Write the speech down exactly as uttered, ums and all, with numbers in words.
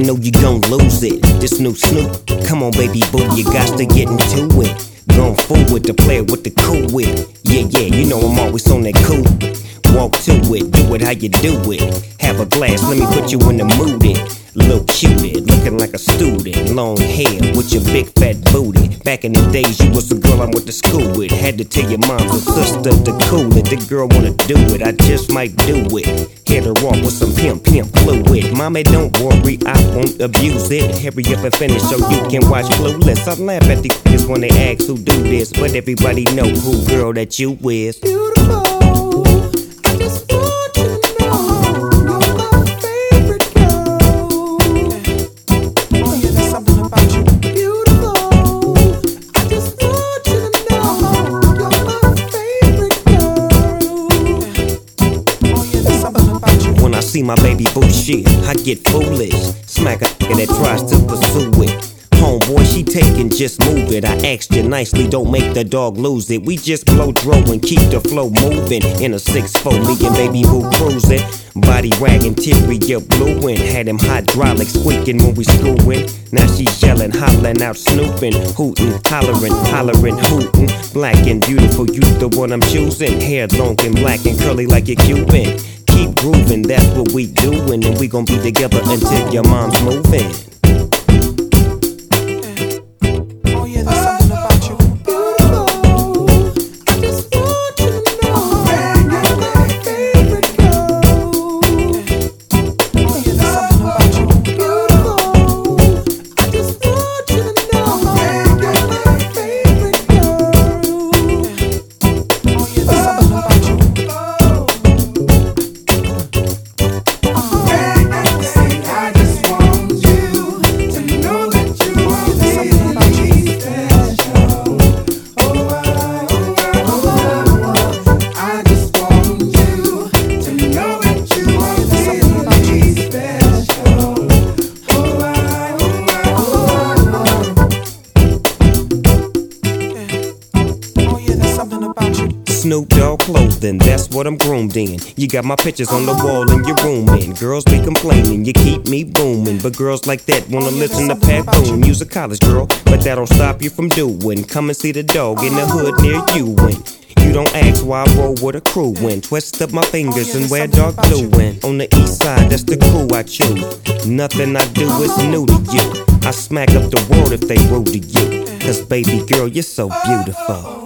know you gon' lose it. This new Snoop, come on baby boo, you got to get into it. Going forward to play with the cool wit. Yeah, yeah, you know I'm always on that cool. Walk to it, do it how you do it. Have a glass, let me put you in the mood. It. Little cutie, looking like a student. Long hair with your big fat booty. Back in the days, you was the girl I went to school with. Had to tell your mom and sister to cool it. The girl wanna do it, I just might do it. Hit her off with some pimp, pimp fluid. Mommy, don't worry, I won't abuse it. Hurry up and finish so you can watch Clueless. I laugh at these kids when they ask who do this, but everybody know who girl that you is. Beautiful. I just want you to know you're my favorite girl. Oh yeah, there's something about you. Beautiful. I just want you to know you're my favorite girl. Oh yeah, there's something about you. When I see my baby boo shit, I get foolish. Smack a nigga that tries to pursue it. Homeboy, she taking, just move it. I asked you nicely, don't make the dog lose it. We just blow dro and keep the flow moving. In a six four, me and baby boo cruising. Body wagging, interior blueing. Had him hydraulic squeaking when we screwing. Now she yelling, hollering out, snooping, hooting, hollering, hollering, hooting. Black and beautiful, you the one I'm choosing. Hair long and black and curly like a Cuban. Keep grooving, that's what we doing. And we gon' be together until your mom's moving. Snoop Dogg clothing, that's what I'm groomed in. You got my pictures on the wall in your room, and girls be complaining, you keep me booming. But girls like that wanna listen to Pat Boone. You's a college girl, but that don't stop you from doing. Come and see the dog in the hood near you. And you don't ask why I roll with a crew. And twist up my fingers and wear dark blue. And on the east side, that's the crew I choose. Nothing I do is new to you. I smack up the world if they rude to you. Cause baby girl, you're so beautiful.